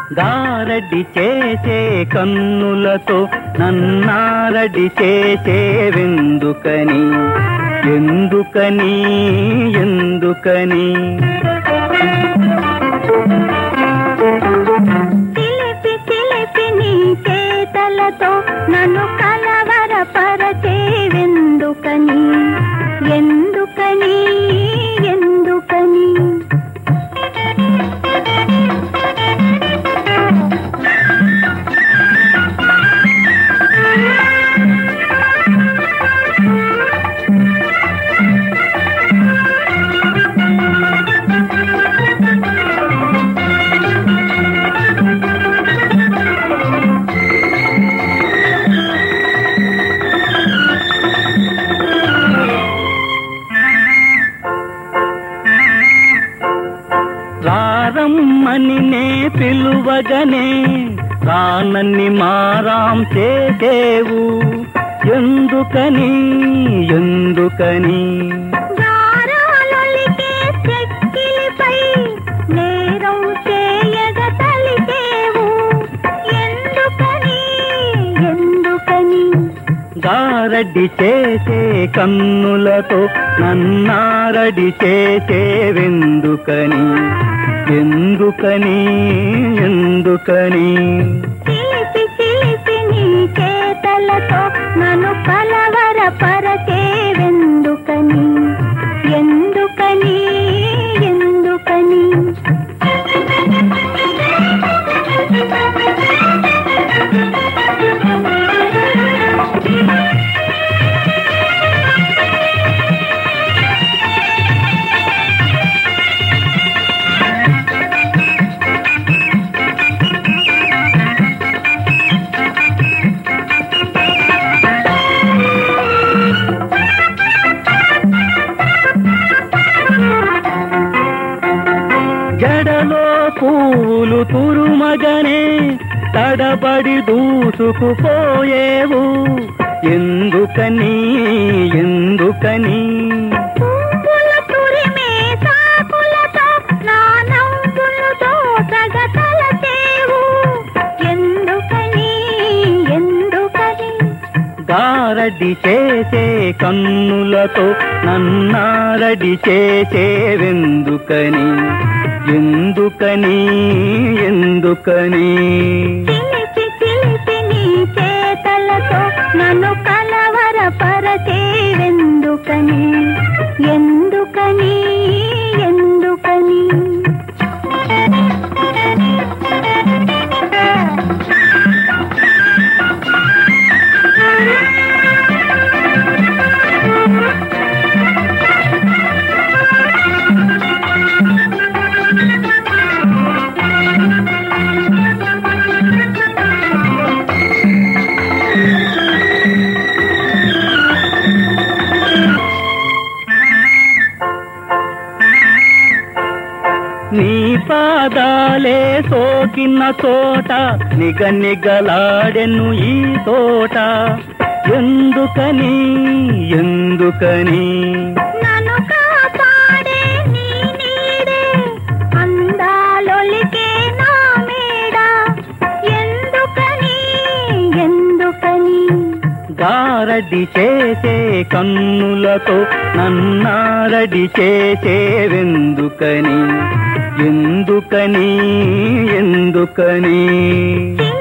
గారడి చేసే కన్నులతో నన్నారడి చేసేవెందుకని ఎందుకని ఎందుకని చిలిపి చిలిపి నీ చేతలతో నన్ను కలవరపరచేవెందుకని ఎందుకని ఎందుకని రారమ్మని నే పిలువగనే రానన్ని మారాం చేసేవు ఎందుకని ఎందుకని గారాలొలికే చెక్కిలిపై నేరం చేయగతలిచేవు ఎందుకని ఎందుకని గారడి చేసే కన్నులతో నన్నారడి చేసేవెందుకని ఎందుకని ఎందుకని చిలిపి చిలిపి నీ చేతలతో నన్ను కలవరపరచేవెందుకని ఎందుకని ఎందుకని జడలో పూలు తురుమగనే తడబడి దూసుకుపోయేవు ఎందుకని ఎందుకని పువ్వుల తురిమే సాకులతో నా నవ్వులతో సగతలచేవు ఎందుకని ఎందుకని గారడి చేసే కన్నులతో నన్నారడి చేసేవెందుకని ఎందుకని ఎందుకని చిలిపి చిలిపి నీ చేతలతో నన్ను కలవరపరచేవెందుకని ఎందుకని ఎందుకని నీ పాదాలే సోకిన చోట నిగనిగలాడెను ఈ తోట ఎందుకని ఎందుకని నన్ను కాపాడే నీ నీడే అందాలొలికే నా మేడ ఎందుకని ఎందుకని గారడి చేసే కన్నులతో నన్నారడి చేసేవెందుకని ఎందుకని ఎందుకని